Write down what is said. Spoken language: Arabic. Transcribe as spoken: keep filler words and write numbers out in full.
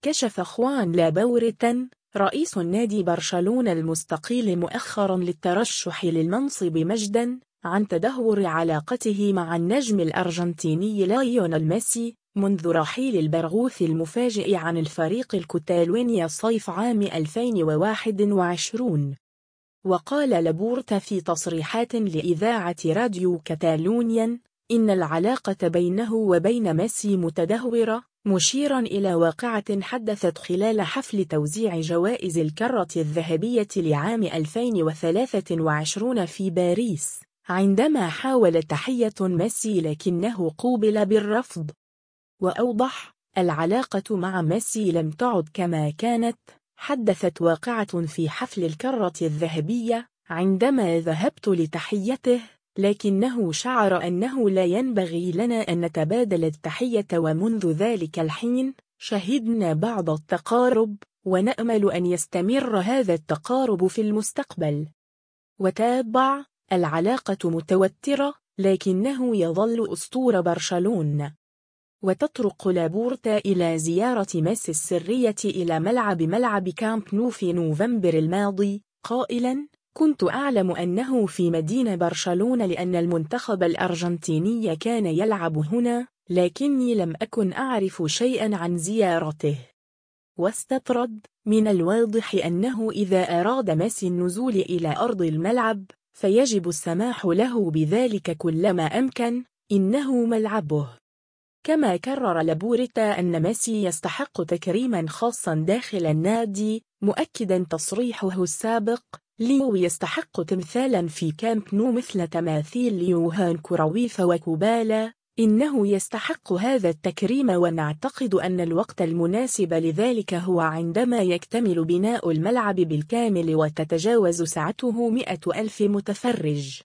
كشف خوان لابورتا رئيس نادي برشلونة المستقيل مؤخرا للترشح للمنصب مجدا عن تدهور علاقته مع النجم الأرجنتيني ليونيل ميسي منذ رحيل البرغوث المفاجئ عن الفريق الكتالوني صيف عام ألفين وواحد وعشرين. وقال لابورتا في تصريحات لإذاعة راديو كاتالونيا إن العلاقة بينه وبين ميسي متدهورة، مشيرا إلى واقعة حدثت خلال حفل توزيع جوائز الكرة الذهبية لعام ألفين وثلاثة وعشرين في باريس، عندما حاول تحية ميسي لكنه قوبل بالرفض. وأوضح: العلاقة مع ميسي لم تعد كما كانت. حدثت واقعة في حفل الكرة الذهبية عندما ذهبت لتحيته، لكنه شعر أنه لا ينبغي لنا أن نتبادل التحية، ومنذ ذلك الحين شهدنا بعض التقارب ونأمل أن يستمر هذا التقارب في المستقبل. وتابع: العلاقة متوترة لكنه يظل أسطورة برشلونة. وتطرق لابورتا إلى زيارة ميسي السرية إلى ملعب ملعب كامب نو في نوفمبر الماضي، قائلاً: كنت أعلم أنه في مدينة برشلونة لأن المنتخب الأرجنتيني كان يلعب هنا، لكني لم أكن أعرف شيئاً عن زيارته. واستطرد: من الواضح أنه إذا أراد ميسي النزول إلى أرض الملعب فيجب السماح له بذلك كلما أمكن، إنه ملعبه. كما كرر لابورتا أن ميسي يستحق تكريما خاصا داخل النادي، مؤكدا تصريحه السابق: ليو يستحق تمثالا في كامب نو مثل تماثيل يوهان كرويف وكوبالا، إنه يستحق هذا التكريم، ونعتقد أن الوقت المناسب لذلك هو عندما يكتمل بناء الملعب بالكامل وتتجاوز سعته مئة ألف متفرج.